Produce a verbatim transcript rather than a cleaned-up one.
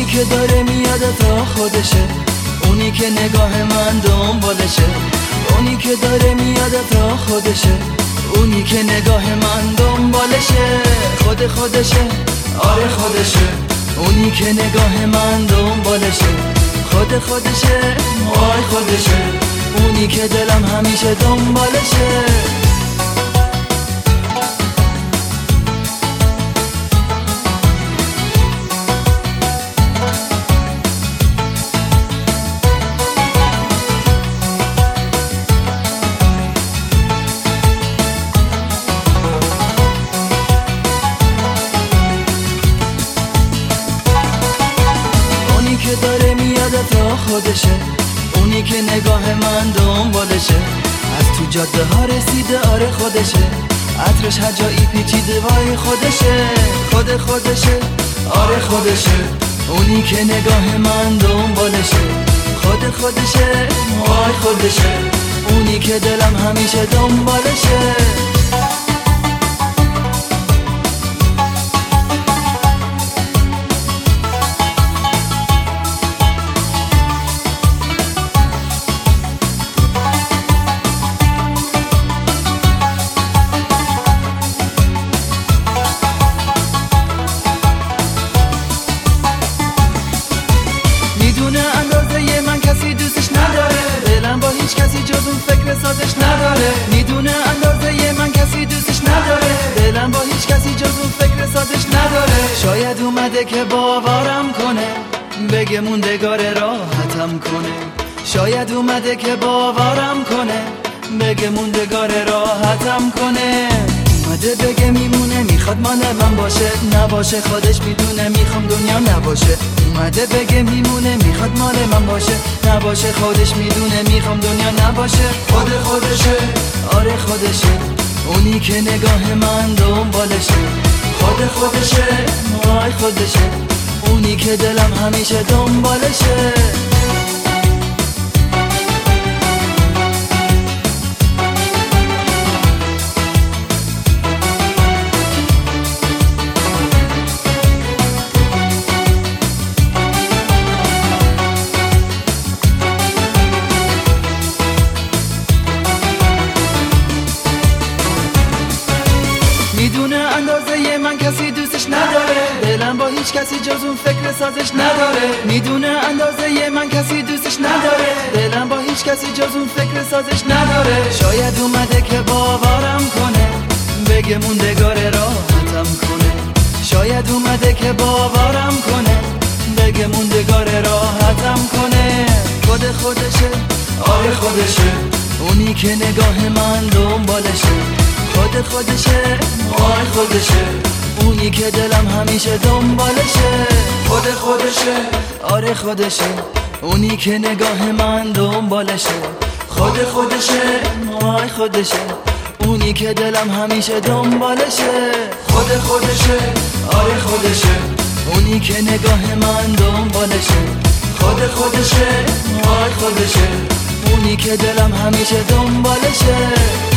اونی که داره میاد تا خودشه، اونی که نگاه من دنبالشه. اونی که داره میاد تا خودشه، اونی که نگاه من دنبالشه. خود خودشه، آره خودشه، اونی که نگاه من دنبالشه. خود خودشه، آی خودشه، اونی که دلم همیشه دنبالشه. اونی که داره میاد تا خودشه، اونی که نگاه من دنبالشه. از تو جاده ها رسیده، آره خودشه، عطرش هر جایی پیچیده، وای خودشه. خود خودشه، آره خودشه، اونی که نگاه من دنبالشه. خود خودشه، وای خودشه، اونی که دلم همیشه دنبالشه. میدونه اندازه من کسی دوستش نداره، دلم با هیچ کسی جز اون فکر سازش نداره. میدونه اندازه من کسی دوستش نداره، دلم با هیچ کسی جز اون فکر سازش نداره. شاید اومده که باورم کنه، بگه موندگار راحتم کنه. شاید اومده که باورم کنه، بگه موندگار راحتم کنه. اومده بگه میمونه، میخواد مال من باشه، نباشه خودش میدونه میخوام دنیا نباشه. اومده بگه میمونه، میخواد مال من باشه، نباشه خودش میدونه میخوام دنیا نباشه. خود خودشه، آره خودشه، اونی که نگاه من دنبالشه. خود خودشه، آی خودشه، اونی که دلم همیشه دنبالشه. میدونه اندازه من کسی دوستش نداره، دلم با هیچ کسی جز اون فکر سازش نداره. میدونه اندازه من کسی دوستش نداره، دلم با هیچ کسی جز اون فکر سازش نداره. شاید اومده که باورم کنه، بگه موندگار راحتم کنه. شاید اومده که باورم کنه، بگه موندگار راحتم کنه. خود خودشه، آره خودشه، اونی که نگاه من دنبالشه. خود خودشه، آی خودشه، اونی که دلم همیشه دنبالشه. خود خودشه، آره خودشه، اونی که نگاه من دنبالشه. خود خودشه، آی خودشه، اونی که دلم همیشه دنبالشه. خود خودشه، آره خودشه، اونی که نگاه من دنبالشه. خود خودشه، آی خودشه، اونی که دلم همیشه دنبالشه.